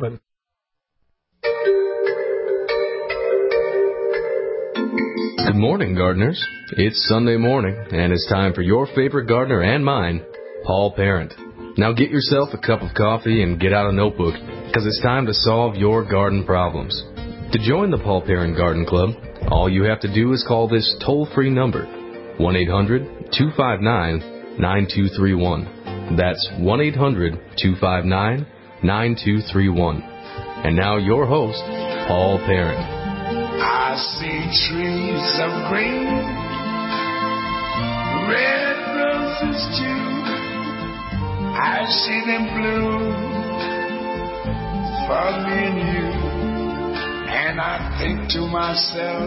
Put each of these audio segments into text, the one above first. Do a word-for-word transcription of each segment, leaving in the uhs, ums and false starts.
open. Good morning, gardeners. It's Sunday morning, and it's time for your favorite gardener and mine, Paul Parent. Now get yourself a cup of coffee and get out a notebook, because it's time to solve your garden problems. To join the Paul Parent Garden Club, all you have to do is call this toll-free number, one eight hundred, two five nine, nine two three one. That's one eight hundred, two five nine, nine two three one. And now your host, Paul Parent. I see trees of green, red roses too. I see them bloom for me and you. And I think to myself,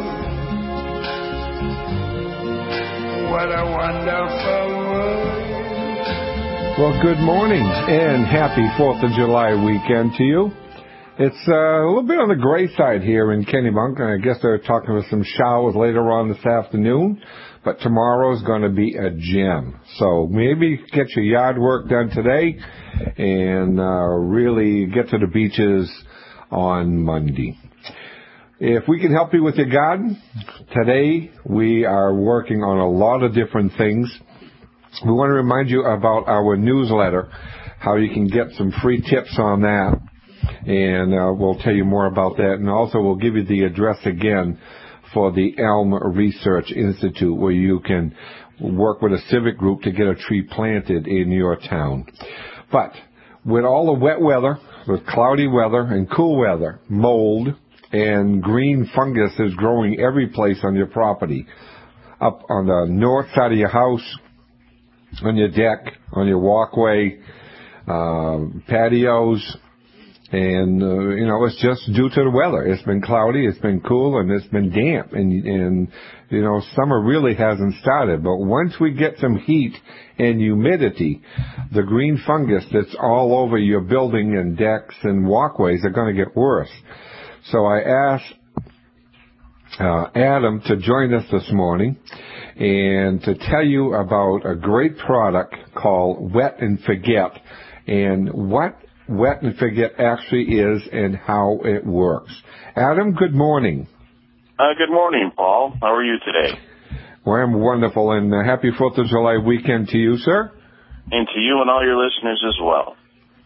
what a wonderful world. Well, good morning and happy fourth of July weekend to you. It's uh, a little bit on the gray side here in Kennebunk, and I guess they're talking about some showers later on this afternoon, but tomorrow's going to be a gem. So maybe get your yard work done today and uh, really get to the beaches on Monday. If we can help you with your garden, today we are working on a lot of different things. We want to remind you about our newsletter, how you can get some free tips on that. And uh, we'll tell you more about that. And also we'll give you the address again for the Elm Research Institute, where you can work with a civic group to get a tree planted in your town. But with all the wet weather, with cloudy weather and cool weather, mold and green fungus is growing every place on your property. Up on the north side of your house, on your deck, on your walkway, uh, patios. And, uh, you know, it's just due to the weather. It's been cloudy, it's been cool, and it's been damp. And, and, you know, summer really hasn't started. But once we get some heat and humidity, the green fungus that's all over your building and decks and walkways are going to get worse. So I asked uh, Adam to join us this morning and to tell you about a great product called Wet and Forget and what Wet and Forget actually is and how it works. Adam, good morning. Uh, good morning, Paul. How are you today? Well, I'm wonderful, and uh, happy fourth of July weekend to you, sir. And to you and all your listeners as well.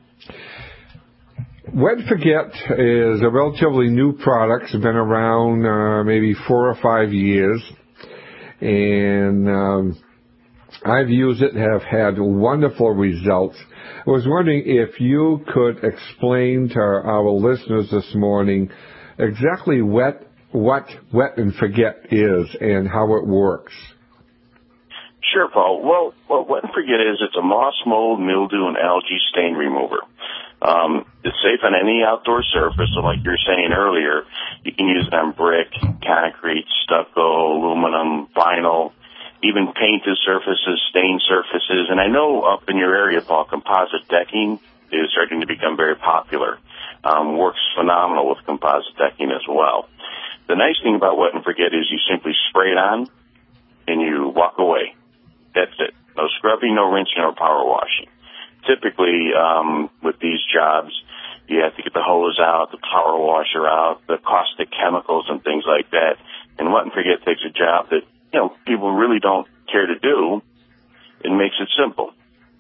Wet and Forget is a relatively new product. It's been around uh, maybe four or five years, and um, I've used it, have had wonderful results. I was wondering if you could explain to our listeners this morning exactly what, what Wet and Forget is and how it works. Sure, Paul. Well, what Wet and Forget is, it's a moss, mold, mildew, and algae stain remover. Um, it's safe on any outdoor surface, so like you were saying earlier, you can use it on brick, concrete, stucco, aluminum, vinyl, even painted surfaces, stained surfaces. And I know up in your area, Paul, composite decking is starting to become very popular. Um, works phenomenal with composite decking as well. The nice thing about Wet and Forget is you simply spray it on and you walk away. That's it. No scrubbing, no rinsing, or power washing. Typically, um, with these jobs, you have to get the hose out, the power washer out, the caustic chemicals and things like that. And Wet and Forget takes a job that, you know, people really don't care to do. It makes it simple.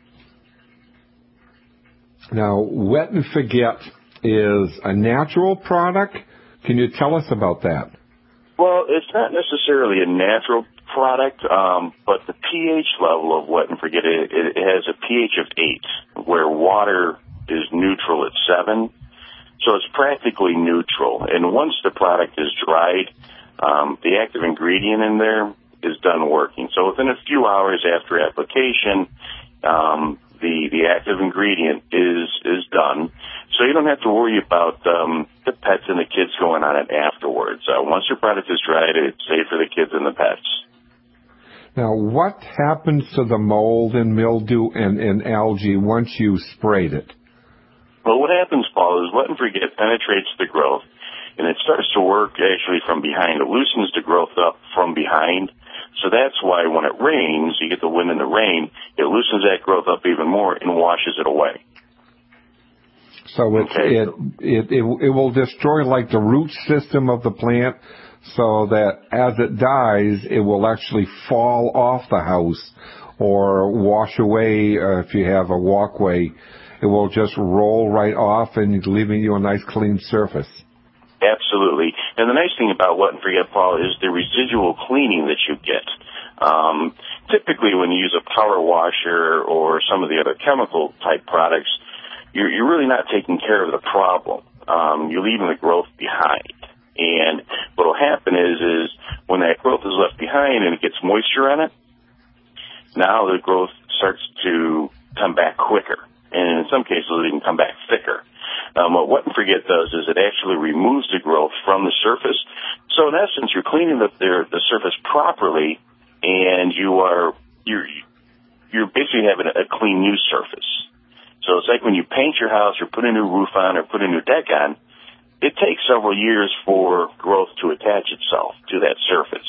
Now, Wet and Forget is a natural product. Can you tell us about that? Well, it's not necessarily a natural product, um, but the pH level of Wet and Forget, it, it has a pH of eight, where water is neutral at seven. So it's practically neutral. And once the product is dried, um, the active ingredient in there is done working. So within a few hours after application, um, the, the active ingredient is, is done. So you don't have to worry about um, the pets and the kids going on it afterwards. Uh, once your product is dried, it's safe for the kids and the pets. Now, what happens to the mold and mildew and, and algae once you sprayed it? Well, what happens, Paul, is Wet and Forget penetrates the growth, and it starts to work actually from behind. It loosens the growth up from behind. So that's why when it rains, you get the wind and the rain, it loosens that growth up even more and washes it away. So it's, Okay. it, it, it, it will destroy like the root system of the plant so that as it dies, it will actually fall off the house or wash away uh, if you have a walkway. It will just roll right off and leaving you a nice clean surface. Absolutely. And the nice thing about Wet and Forget, Paul, is the residual cleaning that you get. Um, typically when you use a power washer or some of the other chemical type products, you're, you're really not taking care of the problem. Um, you're leaving the growth behind. And what will happen is, is when that growth is left behind and it gets moisture on it, now the growth starts to come back quicker. And in some cases, it even come back thicker. Um, what Wet and Forget does is it actually removes the growth from the surface. So in essence, you're cleaning the, the, the surface properly, and you are you're you're basically having a clean new surface. So it's like when you paint your house or put a new roof on or put a new deck on, it takes several years for growth to attach itself to that surface.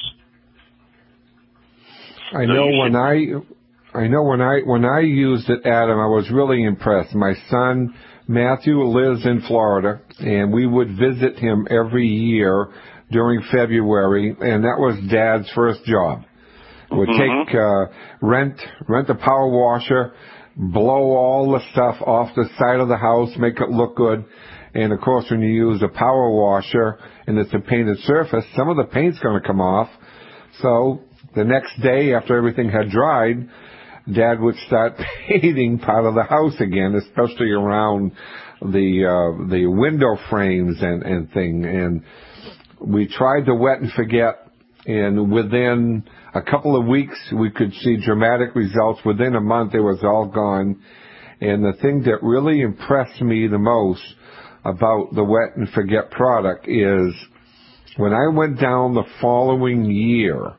I So know you when should- I I know when I when I used it, Adam, I was really impressed. My son Matthew lives in Florida, and we would visit him every year during February, and that was Dad's first job. Would Mhm. take uh, rent rent a power washer, blow all the stuff off the side of the house, make it look good. And of course, when you use a power washer and it's a painted surface, some of the paint's going to come off. So the next day, after everything had dried, Dad would start painting part of the house again, especially around the uh, the window frames and and thing. And we tried to Wet and Forget, and within a couple of weeks, we could see dramatic results. Within a month, it was all gone. And the thing that really impressed me the most about the Wet and Forget product is when I went down the following year,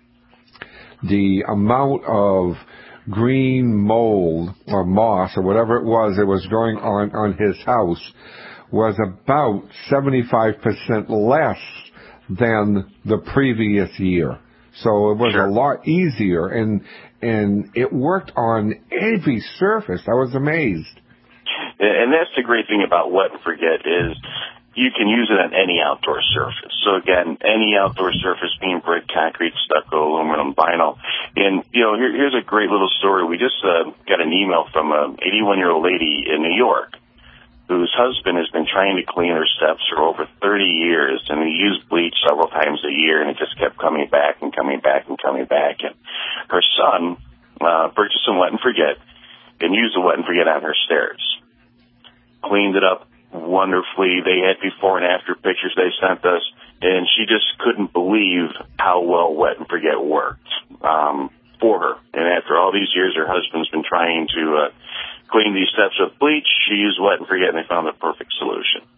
the amount of green mold or moss or whatever it was that was growing on, on his house was about seventy-five percent less than the previous year. So it was Sure. a lot easier, and and it worked on every surface. I was amazed. And that's the great thing about Wet and Forget is you can use it on any outdoor surface. So again, any outdoor surface, being brick, concrete, stucco, aluminum, vinyl. And, you know, here, here's a great little story. We just uh, got an email from an eighty-one-year-old lady in New York whose husband has been trying to clean her steps for over thirty years, and he used bleach several times a year, and it just kept coming back and coming back and coming back. And her son uh, purchased some Wet and Forget and used the Wet and Forget on her stairs. Cleaned it up wonderfully. They had before and after pictures they sent us, and she just couldn't believe how well Wet and Forget worked um, for her. And after all these years, her husband's been trying to uh, clean these steps with bleach. She used Wet and Forget, and they found the perfect solution.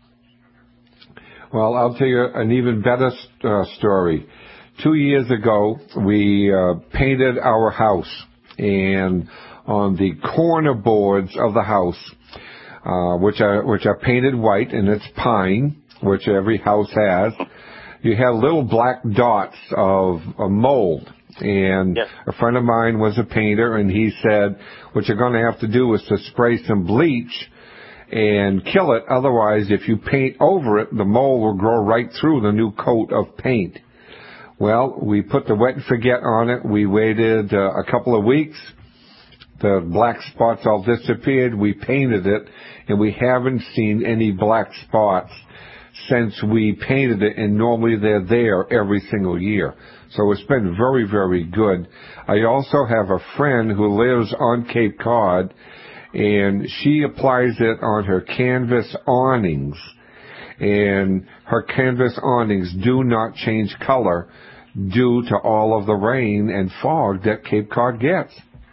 Well, I'll tell you an even better uh, story. Two years ago, we uh, painted our house, and on the corner boards of the house, Uh, which are which are painted white, and it's pine, which every house has. You have little black dots of, of mold. And yes. A friend of mine was a painter, and he said, what you're going to have to do is to spray some bleach and kill it. Otherwise, if you paint over it, the mold will grow right through the new coat of paint. Well, we put the Wet and Forget on it. We waited uh, a couple of weeks. The black spots all disappeared. We painted it, and we haven't seen any black spots since we painted it, and normally they're there every single year. So it's been very, very good. I also have a friend who lives on Cape Cod, and she applies it on her canvas awnings, and her canvas awnings do not change color due to all of the rain and fog that Cape Cod gets.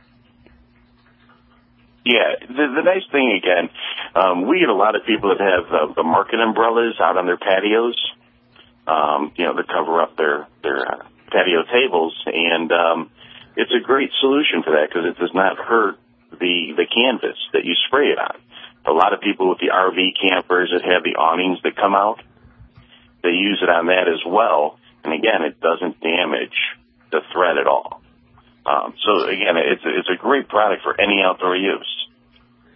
Yeah, the, the nice thing, again, um, we get a lot of people that have uh, the market umbrellas out on their patios, um, you know, to cover up their, their uh, patio tables, and um, it's a great solution for that because it does not hurt the, the canvas that you spray it on. A lot of people with the R V campers that have the awnings that come out, they use it on that as well, and again, it doesn't damage the thread at all. Um, so again, it's it's a great product for any outdoor use.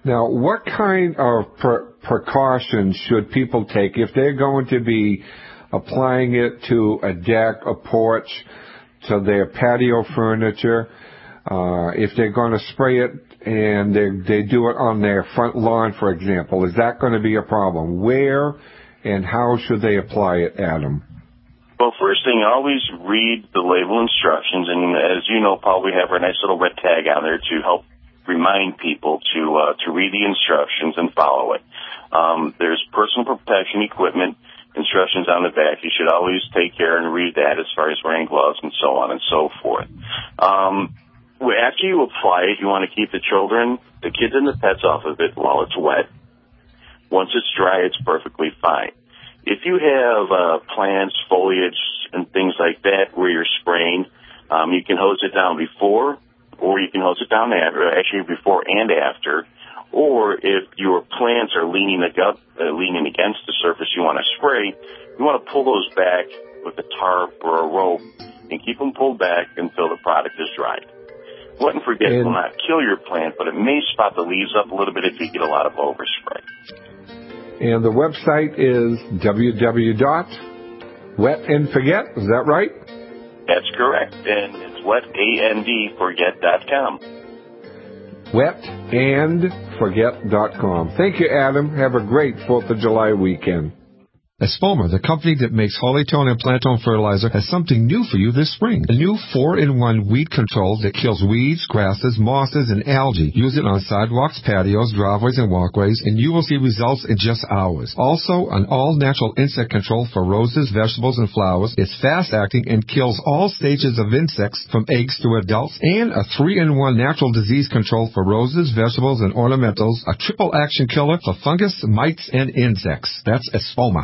Now, what kind of pre- precautions should people take if they're going to be applying it to a deck, a porch, to their patio furniture, uh, if they're going to spray it and they, they do it on their front lawn, for example? Is that going to be a problem? Where and how should they apply it, Adam? Well, first thing, always read the label instructions, and as you know, Paul, we have our nice little red tag on there to help remind people to uh, to read the instructions and follow it. Um, there's personal protection equipment instructions on the back. You should always take care and read that as far as wearing gloves and so on and so forth. Um, after you apply it, you want to keep the children, the kids and the pets off of it while it's wet. Once it's dry, it's perfectly fine. If you have uh, plants, foliage, and things like that where you're spraying, um, you can hose it down before, or you can hose it down after, actually before and after. Or if your plants are leaning, ag- uh, leaning against the surface you want to spray, you want to pull those back with a tarp or a rope and keep them pulled back until the product is dried. Wet and forget and, will not kill your plant, but it may spot the leaves up a little bit if you get a lot of overspray. And the website is w w w dot wet and forget. Is that right? That's correct. And it's wet and forget dot com. wet and forget dot com. Thank you, Adam. Have a great fourth of July weekend. Espoma, the company that makes Hollytone and Plantone fertilizer, has something new for you this spring. A new four in one weed control that kills weeds, grasses, mosses, and algae. Use it on sidewalks, patios, driveways, and walkways, and you will see results in just hours. Also, an all-natural insect control for roses, vegetables, and flowers. It's fast-acting and kills all stages of insects from eggs to adults. And a three in one natural disease control for roses, vegetables, and ornamentals. A triple-action killer for fungus, mites, and insects. That's Espoma.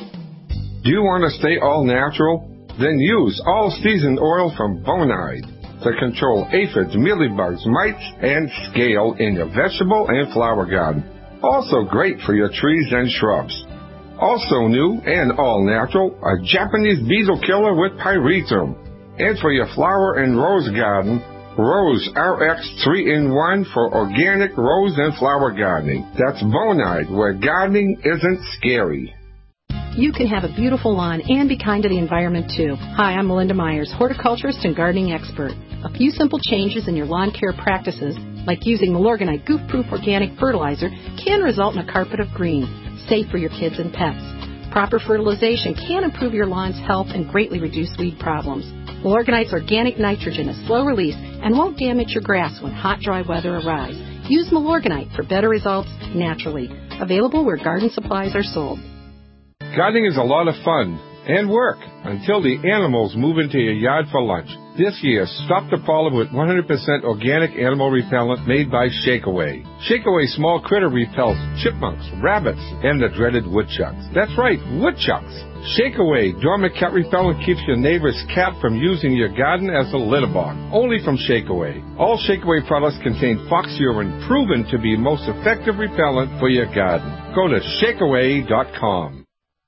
Do you want to stay all natural? Then use all-season oil from Bonide to control aphids, mealybugs, mites, and scale in your vegetable and flower garden. Also great for your trees and shrubs. Also new and all-natural, a Japanese beetle killer with pyrethrum. And for your flower and rose garden, Rose R X three in one for organic rose and flower gardening. That's Bonide, where gardening isn't scary. You can have a beautiful lawn and be kind to the environment, too. Hi, I'm Melinda Myers, horticulturist and gardening expert. A few simple changes in your lawn care practices, like using Milorganite goof-proof organic fertilizer, can result in a carpet of green, safe for your kids and pets. Proper fertilization can improve your lawn's health and greatly reduce weed problems. Milorganite's organic nitrogen is slow release and won't damage your grass when hot, dry weather arrives. Use Milorganite for better results naturally. Available where garden supplies are sold. Gardening is a lot of fun and work until the animals move into your yard for lunch. This year, stop the problem with one hundred percent organic animal repellent made by Shakeaway. Shakeaway small critter repels chipmunks, rabbits, and the dreaded woodchucks. That's right, woodchucks. Shakeaway dormant cat repellent keeps your neighbor's cat from using your garden as a litter box. Only from Shakeaway. All Shakeaway products contain fox urine, proven to be most effective repellent for your garden. Go to shakeaway dot com.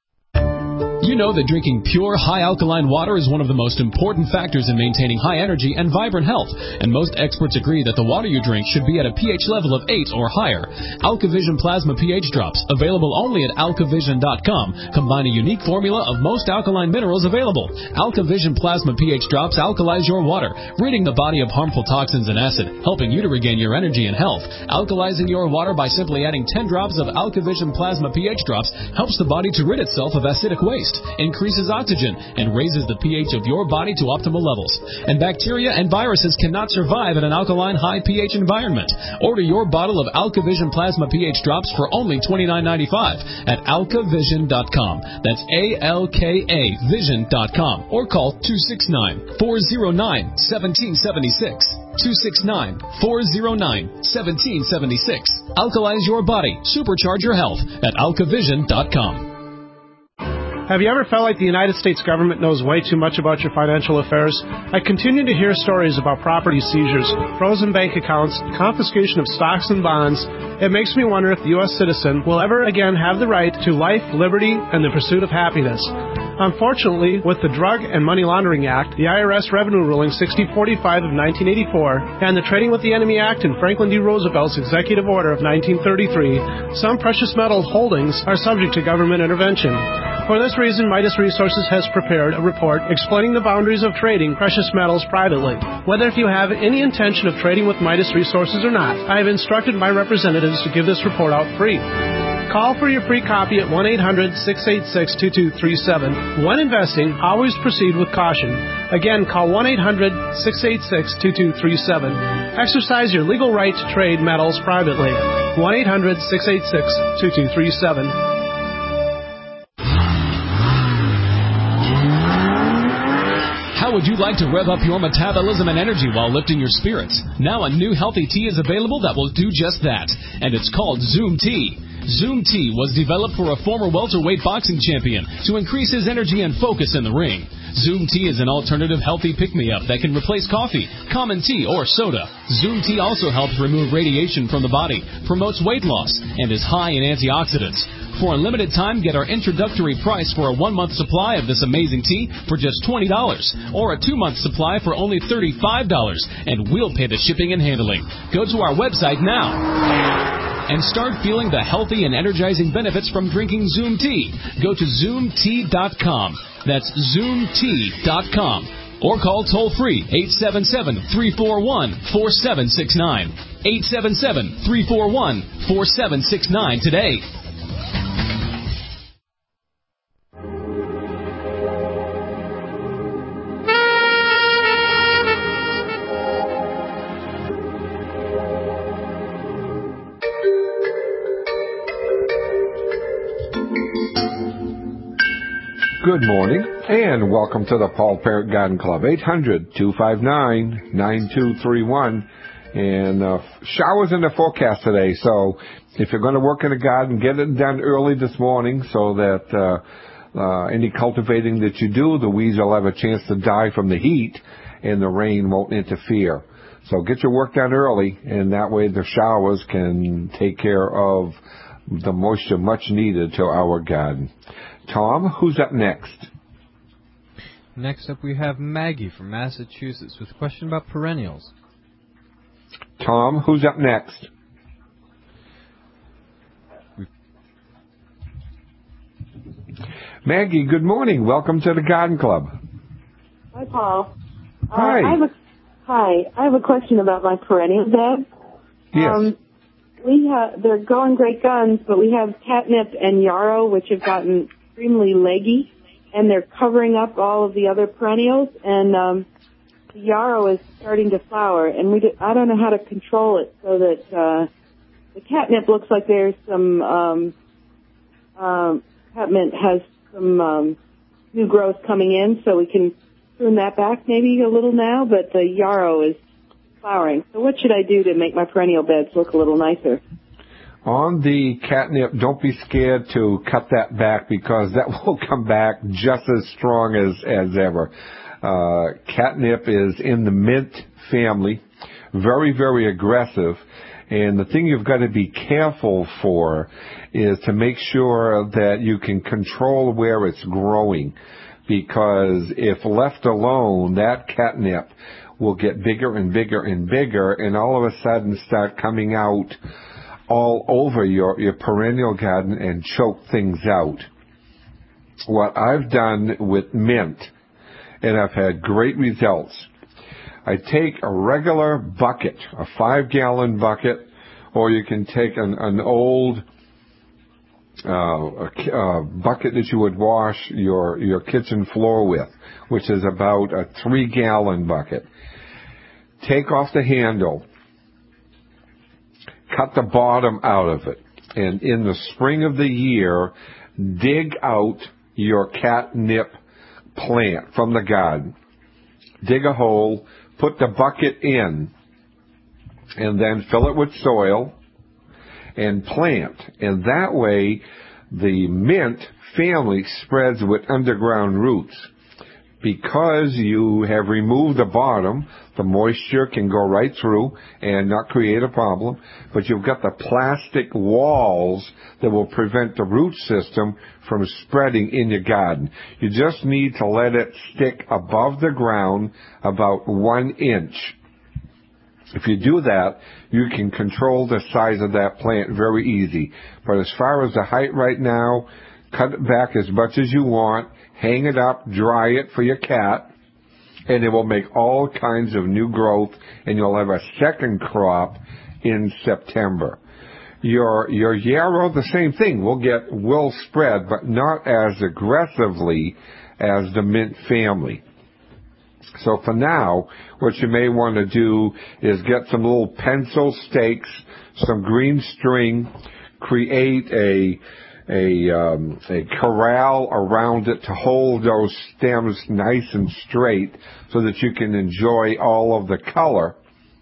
You know that drinking pure, high-alkaline water is one of the most important factors in maintaining high energy and vibrant health, and most experts agree that the water you drink should be at a pH level of eight or higher. AlkaVision Plasma pH Drops, available only at alkavision dot com, combine a unique formula of most alkaline minerals available. AlkaVision Plasma pH Drops alkalize your water, ridding the body of harmful toxins and acid, helping you to regain your energy and health. Alkalizing your water by simply adding ten drops of AlkaVision Plasma pH Drops helps the body to rid itself of acidic waste, increases oxygen, and raises the pH of your body to optimal levels. And bacteria and viruses cannot survive in an alkaline high pH environment. Order your bottle of AlkaVision Plasma pH Drops for only twenty-nine ninety-five at alkavision dot com. That's A L K A vision dot com. Or call two six nine, four zero nine, one seven seven six. two six nine, four zero nine, one seven seven six. Alkalize your body. Supercharge your health at alkavision dot com. Have you ever felt like the United States government knows way too much about your financial affairs? I continue to hear stories about property seizures, frozen bank accounts, confiscation of stocks and bonds. It makes me wonder if the U S citizen will ever again have the right to life, liberty, and the pursuit of happiness. Unfortunately, with the Drug and Money Laundering Act, the I R S Revenue Ruling sixty forty-five of nineteen eighty-four, and the Trading with the Enemy Act and Franklin D. Roosevelt's Executive Order of nineteen thirty-three, some precious metal holdings are subject to government intervention. For this reason, Midas Resources has prepared a report explaining the boundaries of trading precious metals privately. Whether if you have any intention of trading with Midas Resources or not, I have instructed my representatives to give this report out free. Call for your free copy at one eight hundred, six eight six, two two three seven. When investing, always proceed with caution. Again, call one eight hundred, six eight six, two two three seven. Exercise your legal right to trade metals privately. one eight hundred, six eight six, two two three seven. How would you like to rev up your metabolism and energy while lifting your spirits? Now a new healthy tea is available that will do just that, and it's called Zoom Tea. Zoom Tea was developed for a former welterweight boxing champion to increase his energy and focus in the ring. Zoom Tea is an alternative healthy pick-me-up that can replace coffee, common tea, or soda. Zoom Tea also helps remove radiation from the body, promotes weight loss, and is high in antioxidants. For a limited time, get our introductory price for a one-month supply of this amazing tea for just twenty dollars, or a two-month supply for only thirty-five dollars, and we'll pay the shipping and handling. Go to our website now and start feeling the healthy and energizing benefits from drinking Zoom Tea. Go to zoom tea dot com. That's zoom tea dot com. Or call toll-free eight seven seven, three four one, four seven six nine. eight seven seven, three four one, four seven six nine today. Good morning, and welcome to the Paul Parent Garden Club, eight hundred, two five nine, nine two three one. And uh, showers in the forecast today, so if you're going to work in the garden, get it done early this morning so that uh, uh, any cultivating that you do, the weeds will have a chance to die from the heat, and the rain won't interfere. So get your work done early, and that way the showers can take care of the moisture much needed to our garden. Tom, who's up next? Next up we have Maggie from Massachusetts with a question about perennials. Tom, who's up next? Maggie, good morning. Welcome to the Garden Club. Hi, Paul. Hi. Uh, I have a, hi. I have a question about my perennial bed. Yes. Um, we have, they're going great guns, but we have catnip and yarrow, which have gotten extremely leggy, and they're covering up all of the other perennials, and um, the yarrow is starting to flower, and we do, I don't know how to control it so that uh, the catnip looks like there's some um, um, catnip has some um, new growth coming in, so we can prune that back maybe a little now, but the yarrow is flowering. So what should I do to make my perennial beds look a little nicer? On the catnip, don't be scared to cut that back because that will come back just as strong as, as ever. Uh, catnip is in the mint family, very, very aggressive. And the thing you've got to be careful for is to make sure that you can control where it's growing. Because if left alone, that catnip will get bigger and bigger and bigger and all of a sudden start coming out all over your, your perennial garden and choke things out. What I've done with mint, and I've had great results, I take a regular bucket, a five-gallon bucket, or you can take an, an old uh, a, a bucket that you would wash your, your kitchen floor with, which is about a three-gallon bucket. Take off the handle, cut the bottom out of it, and in the spring of the year, dig out your catnip plant from the garden. Dig a hole, put the bucket in, and then fill it with soil and plant. And that way, the mint family spreads with underground roots. Because you have removed the bottom, the moisture can go right through and not create a problem, but you've got the plastic walls that will prevent the root system from spreading in your garden. You just need to let it stick above the ground about one inch. If you do that, you can control the size of that plant very easy. But as far as the height right now, cut it back as much as you want, hang it up, dry it for your cat, and it will make all kinds of new growth, and you'll have a second crop in September. Your your yarrow, the same thing, will get will spread, but not as aggressively as the mint family. So for now, what you may want to do is get some little pencil stakes, some green string, create a a um, a corral around it to hold those stems nice and straight so that you can enjoy all of the color.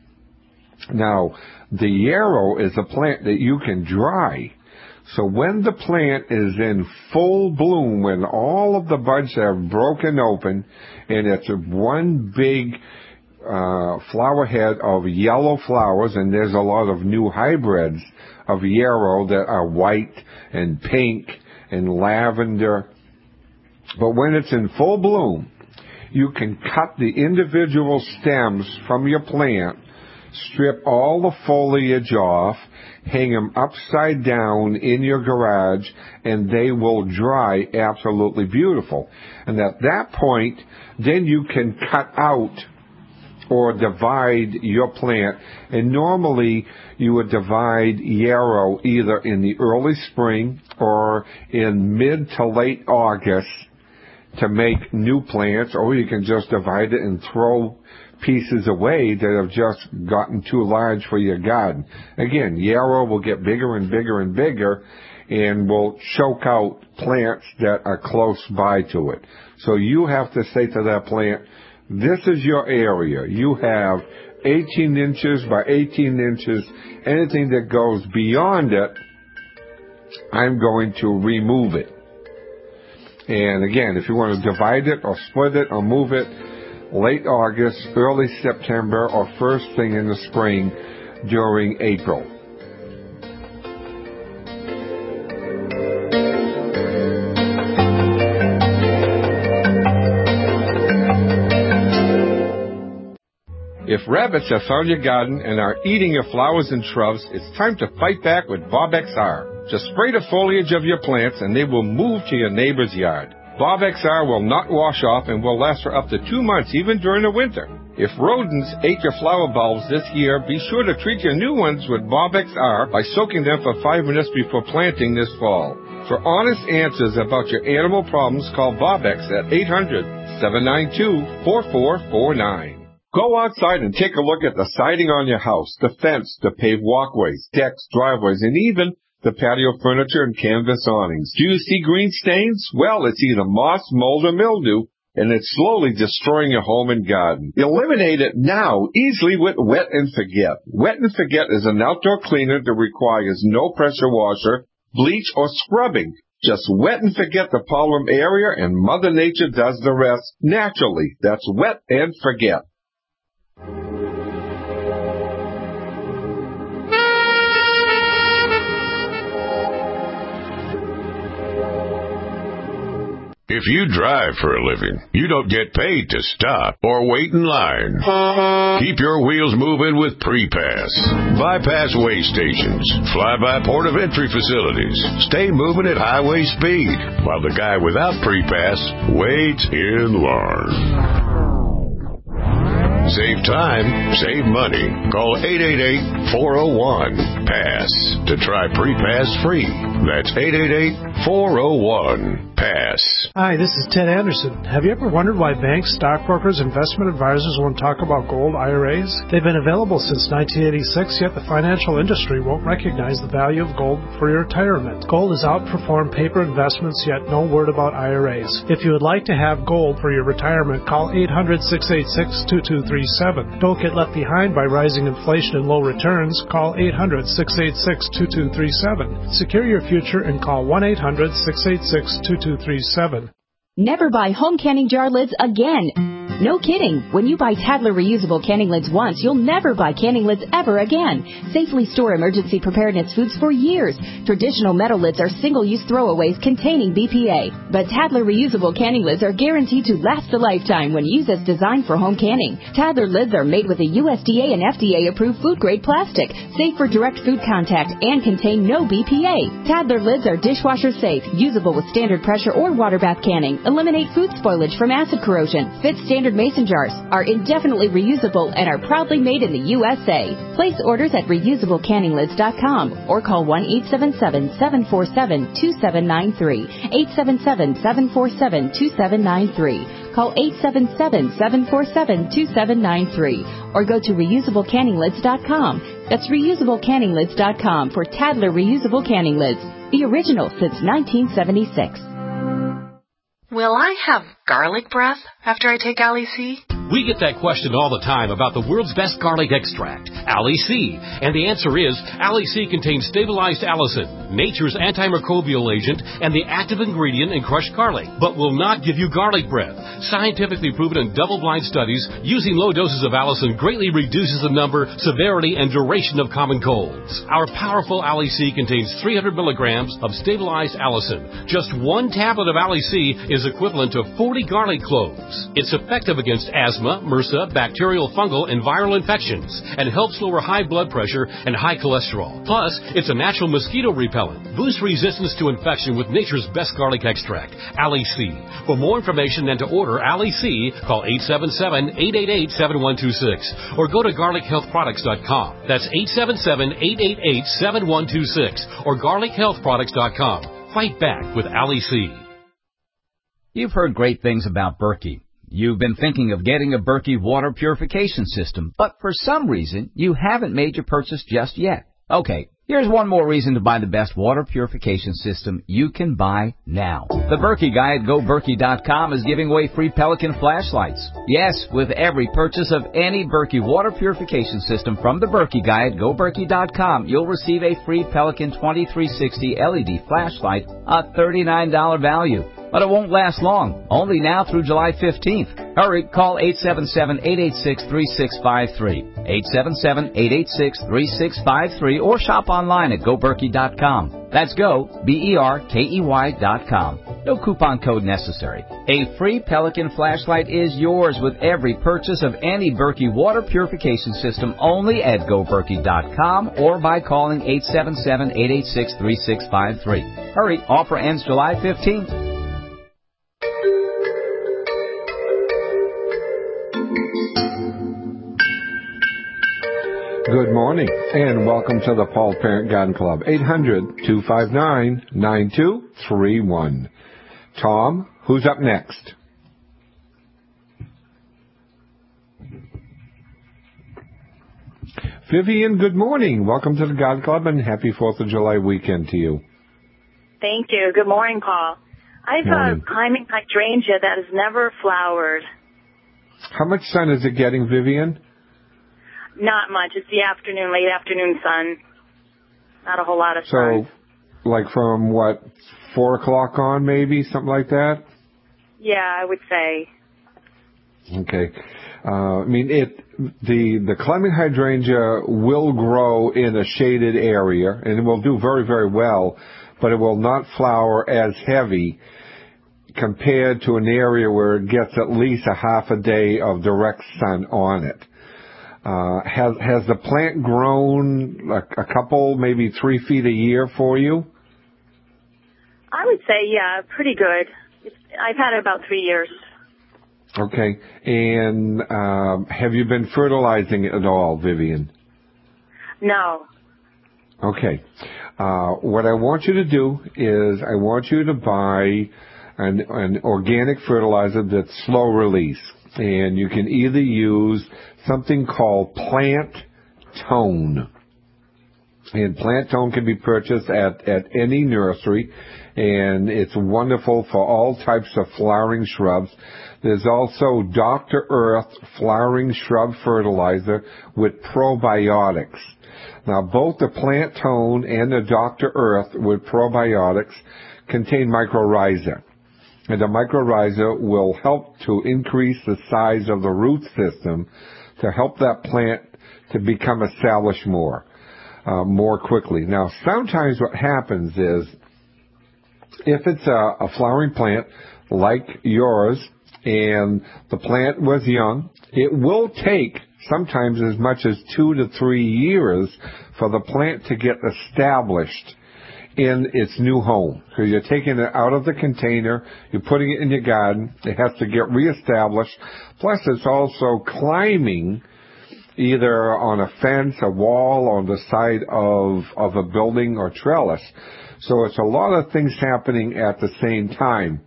Now, the yarrow is a plant that you can dry. So when the plant is in full bloom, when all of the buds have broken open, and it's one big uh, flower head of yellow flowers, and there's a lot of new hybrids of yarrow that are white and pink and lavender. But when it's in full bloom, you can cut the individual stems from your plant, strip all the foliage off, hang them upside down in your garage, and they will dry absolutely beautiful. And at that point, then you can cut out or divide your plant. And normally you would divide yarrow either in the early spring or in mid to late August to make new plants, or you can just divide it and throw pieces away that have just gotten too large for your garden. Again, yarrow will get bigger and bigger and bigger and will choke out plants that are close by to it. So you have to say to that plant, this is your area. You have eighteen inches by eighteen inches. Anything that goes beyond it, I'm going to remove it. And again, if you want to divide it or split it or move it, late August, early September, or first thing in the spring during April. If rabbits have found your garden and are eating your flowers and shrubs, it's time to fight back with Bob X R. Just spray the foliage of your plants and they will move to your neighbor's yard. Bob X R will not wash off and will last for up to two months, even during the winter. If rodents ate your flower bulbs this year, be sure to treat your new ones with Bob X R by soaking them for five minutes before planting this fall. For honest answers about your animal problems, call Bob X at eight hundred, seven nine two, four four four nine. Go outside and take a look at the siding on your house, the fence, the paved walkways, decks, driveways, and even the patio furniture and canvas awnings. Do you see green stains? Well, it's either moss, mold, or mildew, and it's slowly destroying your home and garden. Eliminate it now easily with Wet and Forget. Wet and Forget is an outdoor cleaner that requires no pressure washer, bleach, or scrubbing. Just wet and forget the problem area, and Mother Nature does the rest naturally. That's Wet and Forget. If you drive for a living, you don't get paid to stop or wait in line. Keep your wheels moving with Pre-Pass. Bypass way stations, fly-by port of entry facilities. Stay moving at highway speed while the guy without Pre-Pass waits in line. Save time, save money. Call eight eight eight, four oh one, PASS to try Pre-Pass free. That's eight eight eight, four oh one, PASS. Hi, this is Ted Anderson. Have you ever wondered why banks, stockbrokers, investment advisors won't talk about gold I R As? They've been available since nineteen eighty-six, yet the financial industry won't recognize the value of gold for your retirement. Gold has outperformed paper investments, yet no word about I R As. If you would like to have gold for your retirement, call eight hundred, six eight six, two two three seven. Don't get left behind by rising inflation and low returns. Call eight hundred, six eight six, two two three seven. Secure your future and call one eight hundred, six eight six, two two three seven. Never buy home canning jar lids again. No kidding. When you buy Tadler reusable canning lids once, you'll never buy canning lids ever again. Safely store emergency preparedness foods for years. Traditional metal lids are single-use throwaways containing B P A. But Tadler reusable canning lids are guaranteed to last a lifetime when used as designed for home canning. Tadler lids are made with a U S D A and F D A-approved food-grade plastic, safe for direct food contact, and contain no B P A. Tadler lids are dishwasher safe, usable with standard pressure or water bath canning, eliminate food spoilage from acid corrosion, fit standard mason jars, are indefinitely reusable, and are proudly made in the U S A. Place orders at reusable canning lids dot com or call one eight seven seven, seven four seven, two seven nine three, eight seven seven, seven four seven, two seven nine three. Call eight seven seven, seven four seven, two seven nine three or go to reusable canning lids dot com. That's reusable canning lids dot com for Tadler reusable canning lids, the original since nineteen seventy-six. Will I have garlic breath after I take Ali C? We get that question all the time about the world's best garlic extract, Ali C. And the answer is, Ali C contains stabilized allicin, nature's antimicrobial agent, and the active ingredient in crushed garlic, but will not give you garlic breath. Scientifically proven in double-blind studies, using low doses of allicin greatly reduces the number, severity, and duration of common colds. Our powerful Ali C contains three hundred milligrams of stabilized allicin. Just one tablet of Ali C is equivalent to forty garlic cloves. It's effective against asthma, MRSA, bacterial, fungal, and viral infections, and helps lower high blood pressure and high cholesterol. Plus, it's a natural mosquito repellent. Boost resistance to infection with nature's best garlic extract, Ali C. For more information and to order Ali C, call eight seven seven, eight eight eight, seven one two six or go to garlic health products dot com. That's eight seven seven, eight eight eight, seven one two six or garlic health products dot com. Fight back with Ali C. You've heard great things about Berkey. You've been thinking of getting a Berkey water purification system, but for some reason, you haven't made your purchase just yet. Okay, here's one more reason to buy the best water purification system you can buy now. The Berkey guy at go berkey dot com is giving away free Pelican flashlights. Yes, with every purchase of any Berkey water purification system from the Berkey guy at go berkey dot com, you'll receive a free Pelican twenty-three sixty L E D flashlight, a thirty-nine dollars value. But it won't last long, only now through July fifteenth. Hurry, call eight seven seven, eight eight six, three six five three, eight seven seven, eight eight six, three six five three, or shop online at go berkey dot com. That's go, B E R K E Y dot com. No coupon code necessary. A free Pelican flashlight is yours with every purchase of any Berkey water purification system only at go berkey dot com or by calling eight seven seven, eight eight six, three six five three. Hurry, offer ends July fifteenth. Good morning, and welcome to the Paul Parent Garden Club, eight hundred, two five nine, nine two three one. Tom, who's up next? Vivian, good morning. Welcome to the Garden Club, and happy fourth of July weekend to you. Thank you. Good morning, Paul. I've a climbing hydrangea that has never flowered. How much sun is it getting, Vivian? Not much. It's the afternoon, late afternoon sun. Not a whole lot of sun. So, like from, what, four o'clock on maybe, something like that? Yeah, I would say. Okay. Uh, I mean, it the the climbing hydrangea will grow in a shaded area, and it will do very, very well, but it will not flower as heavy compared to an area where it gets at least a half a day of direct sun on it. Uh, has has the plant grown a, a couple, maybe three feet a year for you? I would say, yeah, pretty good. It's, I've had it about three years. Okay. And um, have you been fertilizing it at all, Vivian? No. Okay. Uh, what I want you to do is I want you to buy an, an organic fertilizer that's slow release. And you can either use something called Plant Tone. And Plant Tone can be purchased at, at any nursery, and it's wonderful for all types of flowering shrubs. There's also Doctor Earth Flowering Shrub Fertilizer with probiotics. Now, both the Plant Tone and the Doctor Earth with probiotics contain mycorrhiza. and the mycorrhiza will help to increase the size of the root system to help that plant to become established more, uh, more quickly. Now, sometimes what happens is, if it's a, a flowering plant like yours and the plant was young, it will take sometimes as much as two to three years for the plant to get established in its new home. So you're taking it out of the container, you're putting it in your garden, it has to get reestablished, plus it's also climbing either on a fence, a wall, on the side of, of a building or trellis. So it's a lot of things happening at the same time.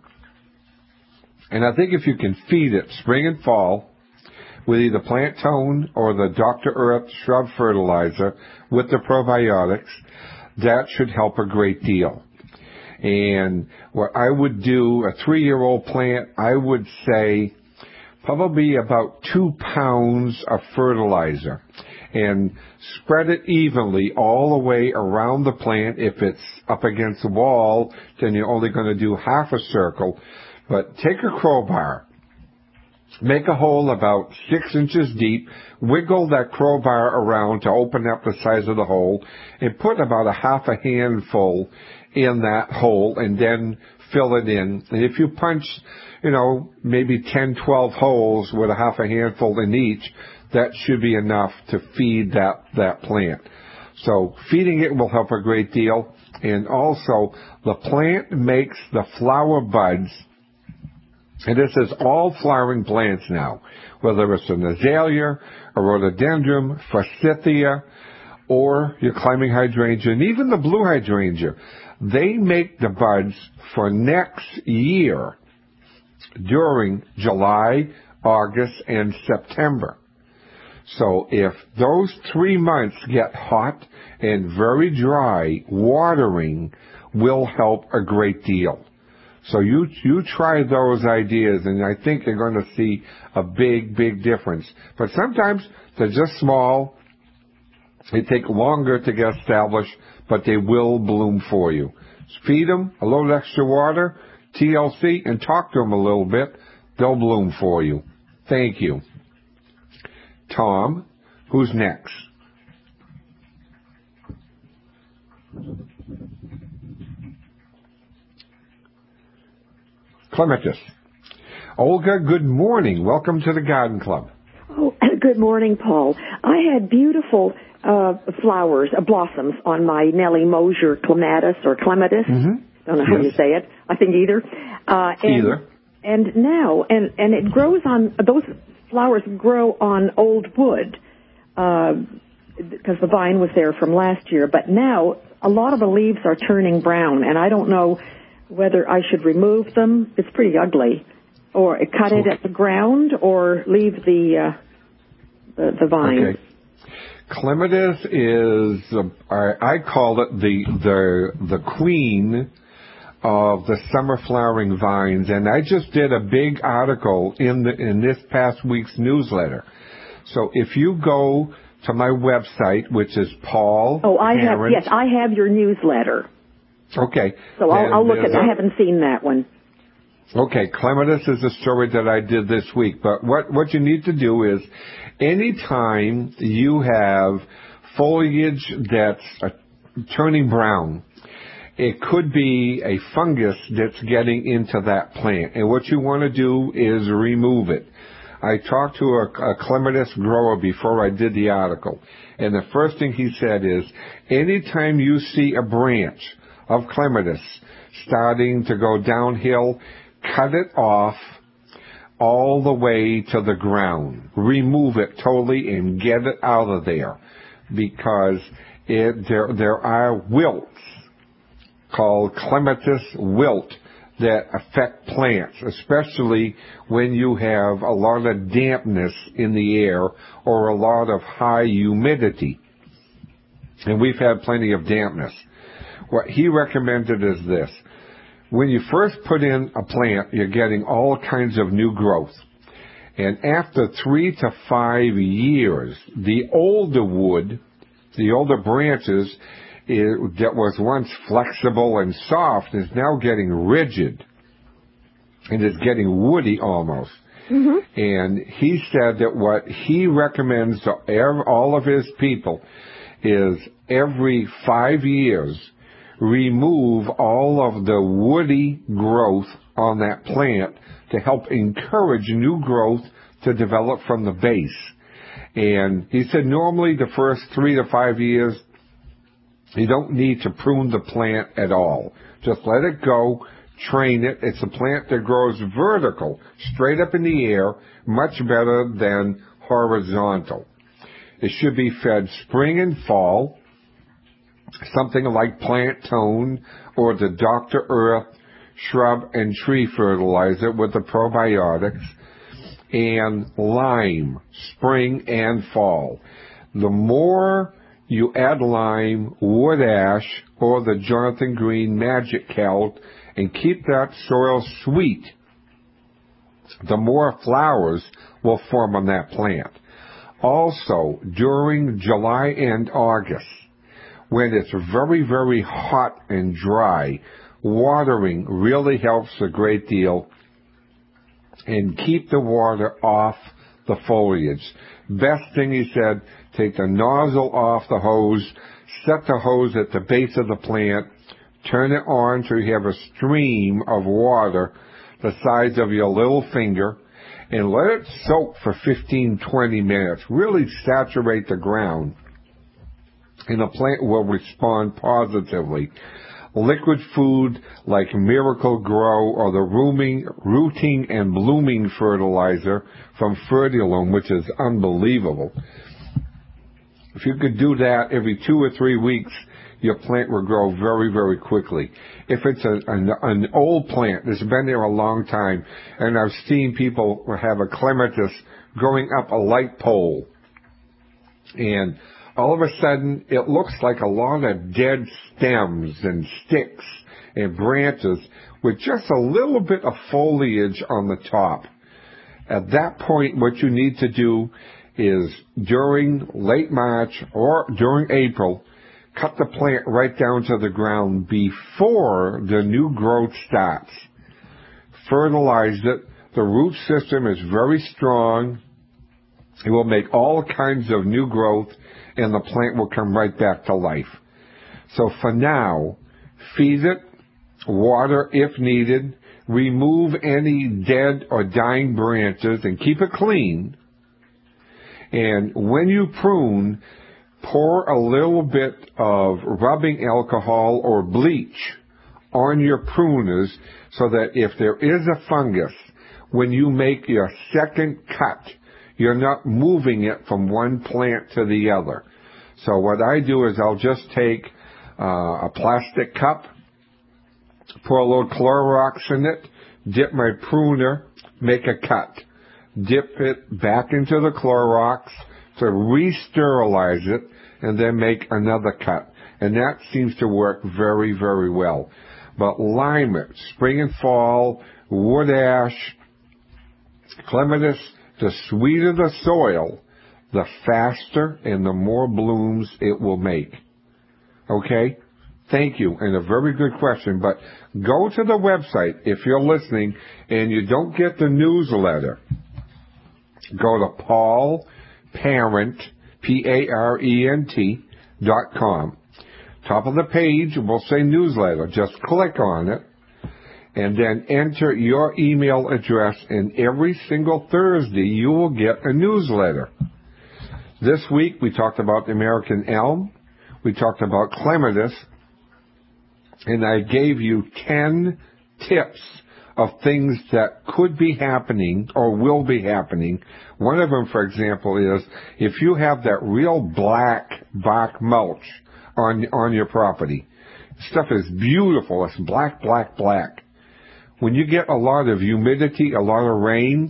And I think if you can feed it spring and fall with either Plant Tone or the Doctor Earth shrub fertilizer with the probiotics, that should help a great deal. And what I would do, a three-year-old plant, I would say probably about two pounds of fertilizer, and spread it evenly all the way around the plant. If it's up against the wall, then you're only going to do half a circle. But take a crowbar, make a hole about six inches deep, wiggle that crowbar around to open up the size of the hole, and put about a half a handful in that hole, and then fill it in. And if you punch, you know, maybe ten, twelve holes with a half a handful in each, that should be enough to feed that, that plant. So feeding it will help a great deal. And also, the plant makes the flower buds, and this is all flowering plants now, whether it's an azalea, a rhododendron, forsythia, or your climbing hydrangea, and even the blue hydrangea. They make the buds for next year during July, August, and September. So if those three months get hot and very dry, watering will help a great deal. So you you try those ideas, and I think you're going to see a big, big difference. But sometimes they're just small. They take longer to get established, but they will bloom for you. Feed them a little extra water, T L C, and talk to them a little bit. They'll bloom for you. Thank you. Tom, who's next? Clematis. Olga, good morning. Welcome to the Garden Club. Oh, good morning, Paul. I had beautiful uh, flowers, uh, blossoms on my Nellie Mosier clematis or clematis. Mm-hmm. Don't know yes. how you say it. I think either. Uh, and, either. And now, and, and it grows on, those flowers grow on old wood, uh, because the vine was there from last year. But now, a lot of the leaves are turning brown, and I don't know whether I should remove them. It's pretty ugly. Or cut it at the ground, or leave the uh, the, the vine. Okay. Clematis is, uh, I, I call it the the the queen of the summer flowering vines, and I just did a big article in the in this past week's newsletter. So if you go to my website, which is Paul. Oh, I Parent, have yes, I have your newsletter. Okay. So I'll, I'll look at it. I haven't seen that one. Okay, clematis is a story that I did this week, but what, what you need to do is anytime you have foliage that's uh, turning brown, it could be a fungus that's getting into that plant, and what you want to do is remove it. I talked to a, a clematis grower before I did the article, and the first thing he said is anytime you see a branch of clematis starting to go downhill, cut it off all the way to the ground. Remove it totally and get it out of there, because it, there, there are wilts called clematis wilt that affect plants, especially when you have a lot of dampness in the air or a lot of high humidity. And we've had plenty of dampness. What he recommended is this. When you first put in a plant, you're getting all kinds of new growth. And after three to five years, the older wood, the older branches, it, that was once flexible and soft is now getting rigid. and it's getting woody almost. Mm-hmm. And he said that what he recommends to all of his people is every five years, remove all of the woody growth on that plant to help encourage new growth to develop from the base. And he said normally the first three to five years, you don't need to prune the plant at all. Just let it go, train it. It's a plant that grows vertical, straight up in the air, much better than horizontal. It should be fed spring and fall, something like Plant Tone or the Doctor Earth shrub and tree fertilizer with the probiotics, and lime, spring and fall. The more you add lime, wood ash, or the Jonathan Green Magic Calt, and keep that soil sweet, the more flowers will form on that plant. Also, during July and August, when it's very, very hot and dry, watering really helps a great deal. And keep the water off the foliage. Best thing, he said, take the nozzle off the hose, set the hose at the base of the plant, turn it on so you have a stream of water the size of your little finger, and let it soak for fifteen, twenty minutes. Really saturate the ground, and the plant will respond positively. Liquid food like Miracle Grow or the rooming, rooting and blooming fertilizer from Fertilome, which is unbelievable. If you could do that every two or three weeks, your plant will grow very, very quickly. If it's a, an, an old plant that's been there a long time, and I've seen people have a clematis growing up a light pole, and all of a sudden, it looks like a lot of dead stems and sticks and branches with just a little bit of foliage on the top. At that point, what you need to do is during late March or during April, cut the plant right down to the ground before the new growth starts. Fertilize it. The root system is very strong. It will make all kinds of new growth, and the plant will come right back to life. So for now, feed it, water if needed, remove any dead or dying branches, and keep it clean. And when you prune, pour a little bit of rubbing alcohol or bleach on your pruners so that if there is a fungus, when you make your second cut, you're not moving it from one plant to the other. So what I do is I'll just take uh, a plastic cup, pour a little Clorox in it, dip my pruner, make a cut, dip it back into the Clorox to re-sterilize it, and then make another cut. And that seems to work very, very well. But lime it, spring and fall, wood ash, clematis, the sweeter the soil, the faster and the more blooms it will make. Okay? Thank you, and a very good question. But go to the website if you're listening and you don't get the newsletter. Go to Paul Parent, P A R E N T, dot com. Top of the page will say newsletter. Just click on it, and then enter your email address, and every single Thursday you will get a newsletter. This week we talked about the American elm, we talked about clematis, and I gave you ten tips of things that could be happening or will be happening. One of them, for example, is if you have that real black bark mulch on, on your property. Stuff is beautiful. It's black, black, black. When you get a lot of humidity, a lot of rain,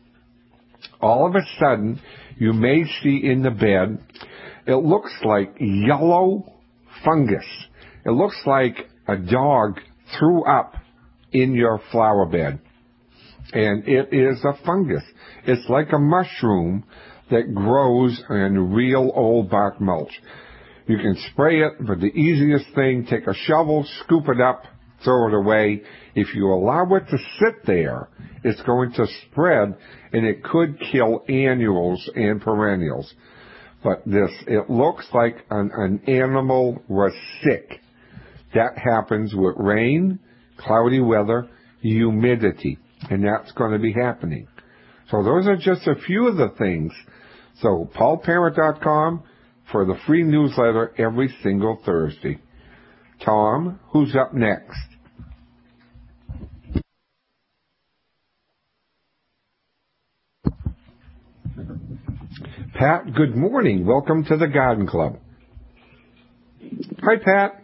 all of a sudden you may see in the bed, it looks like yellow fungus. It looks like a dog threw up in your flower bed. And it is a fungus. It's like a mushroom that grows in real old bark mulch. You can spray it, but the easiest thing, take a shovel, scoop it up, throw it away. If you allow it to sit there, it's going to spread, and it could kill annuals and perennials. But this, it looks like an, an animal was sick. That happens with rain, cloudy weather, humidity, and that's going to be happening. So those are just a few of the things. So paul parent dot com for the free newsletter every single Thursday. Tom, who's up next? Pat, good morning. Welcome to the Garden Club. Hi, Pat.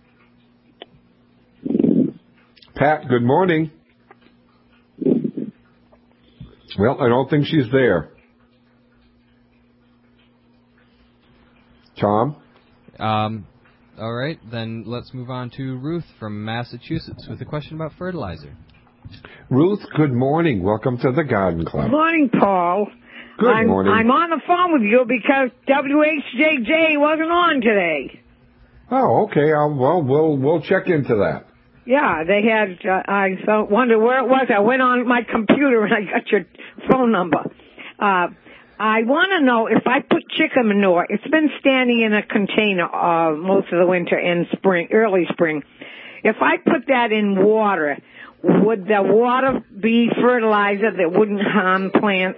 Pat, good morning. Well, I don't think she's there. Tom? Um, all right, then let's move on to Ruth from Massachusetts with a question about fertilizer. Ruth, good morning. Welcome to the Garden Club. Good morning, Paul. Good I'm, morning. I'm on the phone with you because W H J J wasn't on today. Oh, okay. I'll, well, we'll we'll check into that. Yeah, they had. Uh, I so wondered where it was. I went on my computer and I got your phone number. Uh, I want to know if I put chicken manure. It's been standing in a container uh, most of the winter and spring, early spring. If I put that in water, would the water be fertilizer that wouldn't harm plants?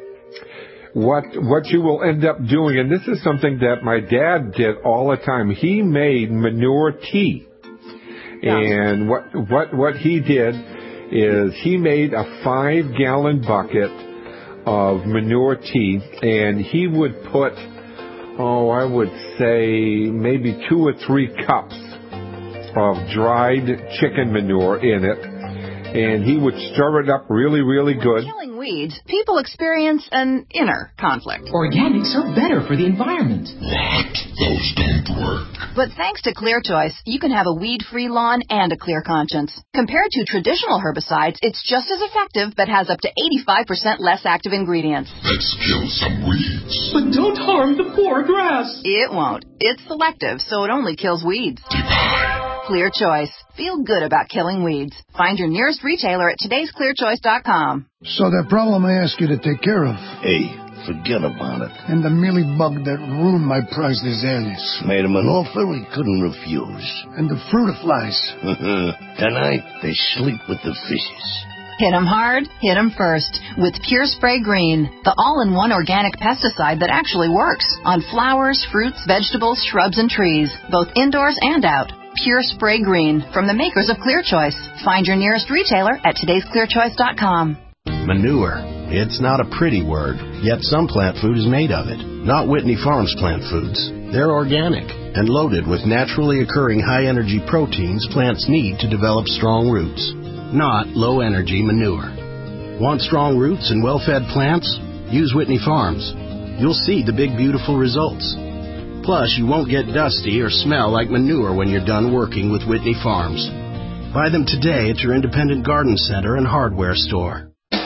What what you will end up doing, and this is something that my dad did all the time. He made manure tea, yeah. and what what what he did is he made a five gallon bucket of manure tea, and he would put, oh, I would say maybe two or three cups of dried chicken manure in it, and he would stir it up really, really good. Killing weeds, people experience an inner conflict. Organics are better for the environment. What? Those don't work. But thanks to Clear Choice, you can have a weed-free lawn and a clear conscience. Compared to traditional herbicides, it's just as effective, but has up to eighty-five percent less active ingredients. Let's kill some weeds. But don't harm the poor grass. It won't. It's selective, so it only kills weeds. Clear Choice. Feel good about killing weeds. Find your nearest retailer at todays clear choice dot com. So that problem I asked you to take care of. Hey, forget about it. And the mealybug that ruined my priceless alias. Made him an offer he couldn't refuse. And the fruit flies. Tonight, they sleep with the fishes. Hit 'em hard, hit 'em first with Pure Spray Green, the all-in-one organic pesticide that actually works on flowers, fruits, vegetables, shrubs, and trees, both indoors and out. Pure Spray Green from the makers of Clear Choice. Find your nearest retailer at todays clear choice dot com. Manure. It's not a pretty word, yet some plant food is made of it. Not Whitney Farms plant foods. They're organic and loaded with naturally occurring high-energy proteins plants need to develop strong roots. Not low-energy manure. Want strong roots and well-fed plants? Use Whitney Farms. You'll see the big, beautiful results. Plus, you won't get dusty or smell like manure when you're done working with Whitney Farms. Buy them today at your independent garden center and hardware store.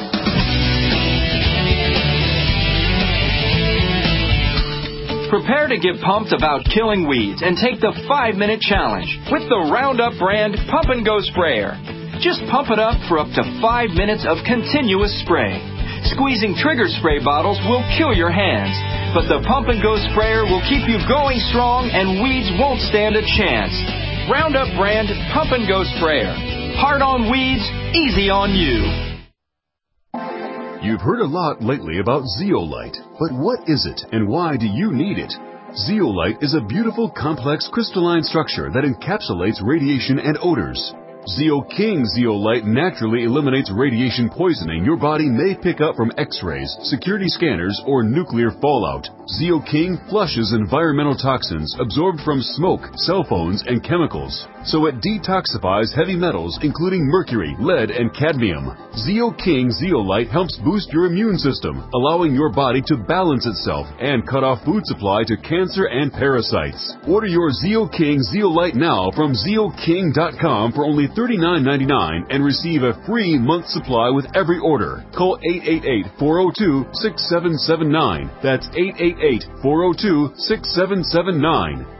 Prepare to get pumped about killing weeds and take the five-minute challenge with the Roundup brand Pump and Go Sprayer. Just pump it up for up to five minutes of continuous spray. Squeezing trigger spray bottles will kill your hands, but the Pump and Go Sprayer will keep you going strong and weeds won't stand a chance. Roundup brand Pump and Go Sprayer. Hard on weeds, easy on you. You've heard a lot lately about zeolite, but what is it and why do you need it? Zeolite is a beautiful complex crystalline structure that encapsulates radiation and odors. ZeoKing Zeolite naturally eliminates radiation poisoning your body may pick up from x-rays, security scanners, or nuclear fallout. ZeoKing flushes environmental toxins absorbed from smoke, cell phones, and chemicals, so it detoxifies heavy metals including mercury, lead, and cadmium. ZeoKing Zeolite helps boost your immune system, allowing your body to balance itself and cut off food supply to cancer and parasites. Order your ZeoKing Zeolite now from zeo king dot com for only thirty-nine ninety-nine and receive a free month supply with every order. Call eight eight eight, four oh two, six seven seven nine. That's eight eight eight, four oh two, six seven seven nine.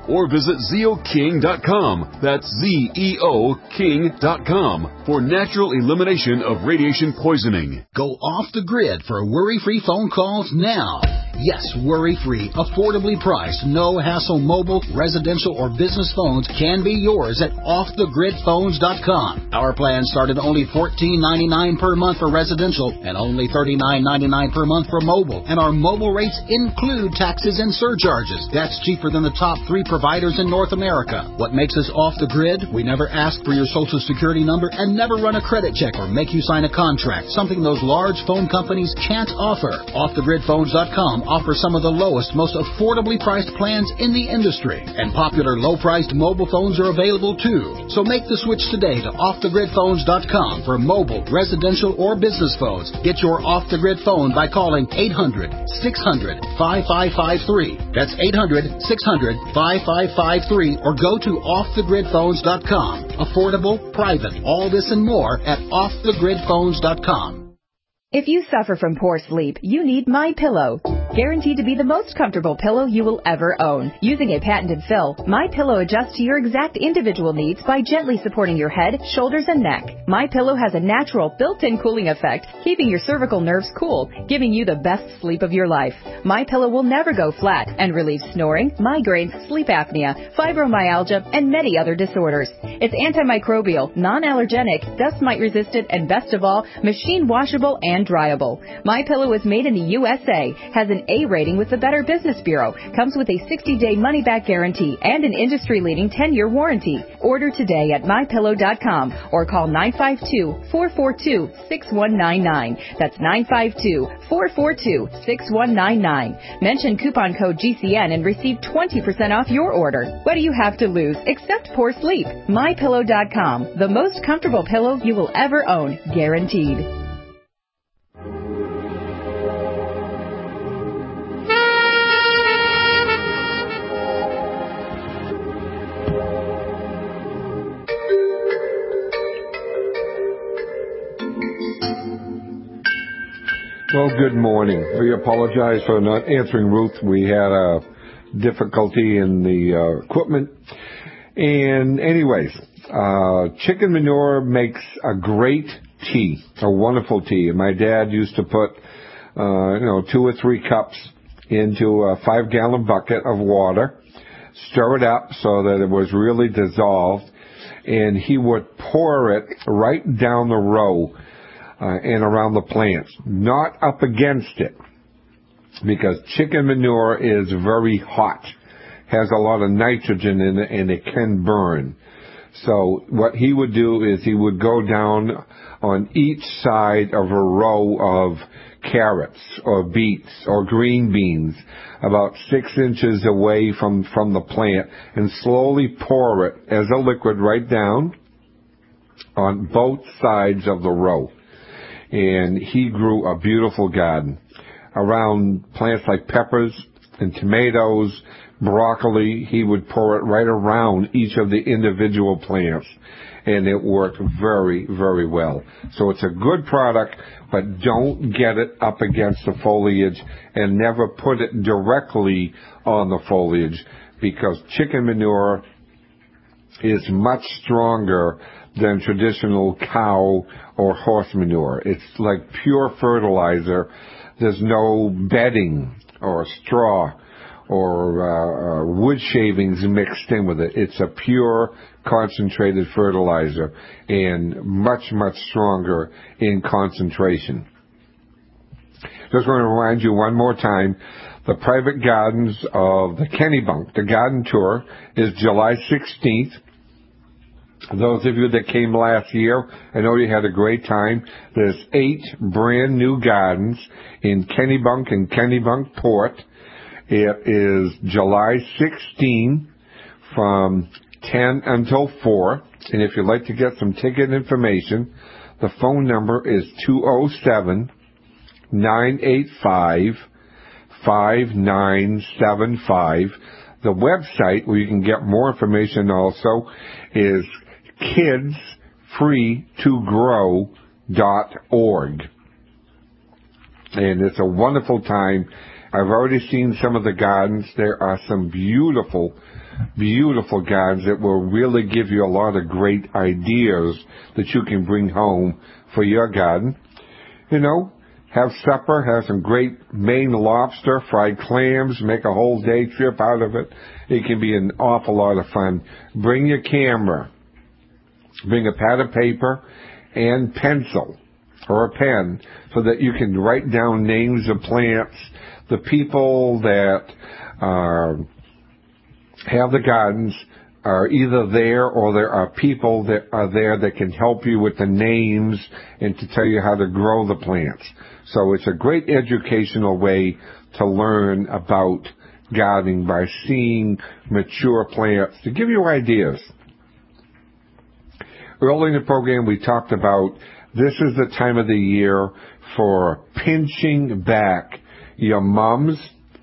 or visit zeo king dot com. That's Z E O King dot com for natural elimination of radiation poisoning. Go off the grid for worry-free phone calls now. Yes, worry-free, affordably priced, no-hassle mobile, residential, or business phones can be yours at off the grid phones dot com. Our plans start at only fourteen ninety-nine per month for residential and only thirty-nine ninety-nine per month for mobile. And our mobile rates include taxes and surcharges. That's cheaper than the top three providers in North America. What makes us off the grid? We never ask for your social security number and never run a credit check or make you sign a contract, something those large phone companies can't offer. off the grid phones dot com offers some of the lowest, most affordably priced plans in the industry. And popular low-priced mobile phones are available too. So make the switch today to off the grid phones dot com for mobile, residential, or business phones. Get your off-the-grid phone by calling eight hundred, six hundred, five five five three. That's eight hundred, six hundred, five five five three or go to off the grid phones dot com. Affordable, private, all this and more at off the grid phones dot com. If you suffer from poor sleep, you need MyPillow. Guaranteed to be the most comfortable pillow you will ever own. Using a patented fill, MyPillow adjusts to your exact individual needs by gently supporting your head, shoulders, and neck. MyPillow has a natural built-in cooling effect, keeping your cervical nerves cool, giving you the best sleep of your life. MyPillow will never go flat and relieves snoring, migraines, sleep apnea, fibromyalgia, and many other disorders. It's antimicrobial, non-allergenic, dust mite resistant, and best of all, machine washable and dryable. MyPillow is made in the U S A, has an A rating with the Better Business Bureau, comes with a sixty-day money-back guarantee, and an industry-leading ten-year warranty. Order today at my pillow dot com or call nine five two, four four two, six one nine nine. That's nine five two, four four two, six one nine nine. Mention coupon code G C N and receive twenty percent off your order. What do you have to lose except poor sleep? my pillow dot com, the most comfortable pillow you will ever own, guaranteed. Well, good morning. We apologize for not answering Ruth. We had a difficulty in the uh, equipment. And anyways, uh, chicken manure makes a great tea, a wonderful tea. And my dad used to put, uh, you know, two or three cups into a five-gallon bucket of water, stir it up so that it was really dissolved, and he would pour it right down the row Uh, and around the plants, not up against it, because chicken manure is very hot, has a lot of nitrogen in it, and it can burn. So what he would do is he would go down on each side of a row of carrots or beets or green beans, about six inches away from, from the plant, and slowly pour it as a liquid right down on both sides of the row. And he grew a beautiful garden around plants like peppers and tomatoes, broccoli. He would pour it right around each of the individual plants, and it worked very, very well. So it's a good product, but don't get it up against the foliage, and never put it directly on the foliage, because chicken manure is much stronger than traditional cow or horse manure. It's like pure fertilizer. There's no bedding or straw or uh, wood shavings mixed in with it. It's a pure concentrated fertilizer, and much, much stronger in concentration. Just want to remind you one more time, the private gardens of the Kennebunk, the garden tour, is July sixteenth. Those of you that came last year, I know you had a great time. There's eight brand new gardens in Kennebunk and Kennebunkport. It is July sixteenth from ten until four. And if you'd like to get some ticket information, the phone number is two oh seven, nine eight five, five nine seven five. The website where you can get more information also is kids free to grow dot org. And it's a wonderful time. I've already seen some of the gardens. There are some beautiful, beautiful gardens that will really give you a lot of great ideas that you can bring home for your garden. You know, have supper, have some great Maine lobster, fried clams, make a whole day trip out of it. It can be an awful lot of fun. Bring your camera. Bring a pad of paper and pencil or a pen so that you can write down names of plants, the people that uh, have the gardens are either there or there are people that are there that can help you with the names and to tell you how to grow the plants. So it's a great educational way to learn about gardening by seeing mature plants to give you ideas. Early in the program we talked about this is the time of the year for pinching back your mums,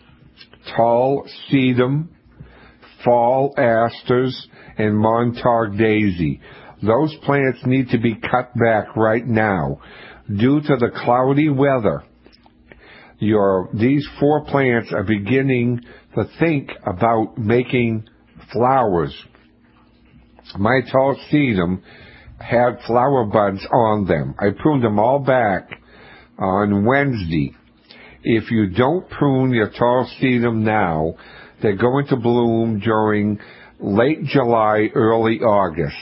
tall sedum, fall asters, and Montauk daisy. Those plants need to be cut back right now. Due to the cloudy weather, your these four plants are beginning to think about making flowers. My tall sedum had flower buds on them. I pruned them all back on Wednesday. If you don't prune your tall sedum now, they're going to bloom during late July, early August.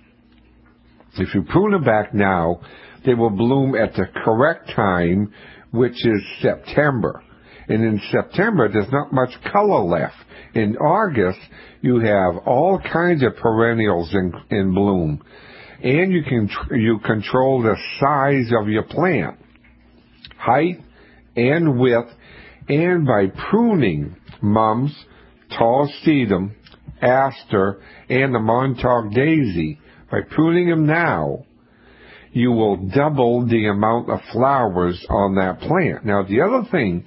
If you prune them back now, they will bloom at the correct time, which is September. And in September, there's not much color left. In August, you have all kinds of perennials in, in bloom. And you can you control the size of your plant, height and width, and by pruning mums, tall sedum, aster, and the Montauk daisy, by pruning them now, you will double the amount of flowers on that plant. Now, the other thing,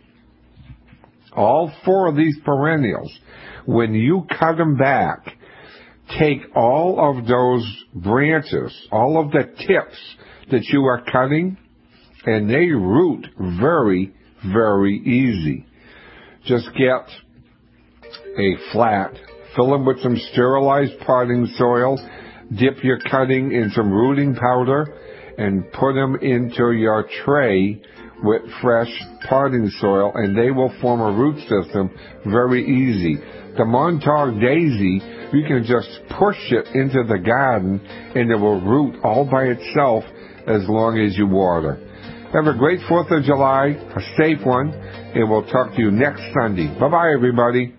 all four of these perennials, when you cut them back, take all of those branches, all of the tips that you are cutting, and they root very, very easy. Just get a flat, fill them with some sterilized potting soil, dip your cutting in some rooting powder, and put them into your tray with fresh potting soil, and they will form a root system very easy. The Montauk daisy, you can just push it into the garden, and it will root all by itself as long as you water. Have a great fourth of July, a safe one, and we'll talk to you next Sunday. Bye-bye, everybody.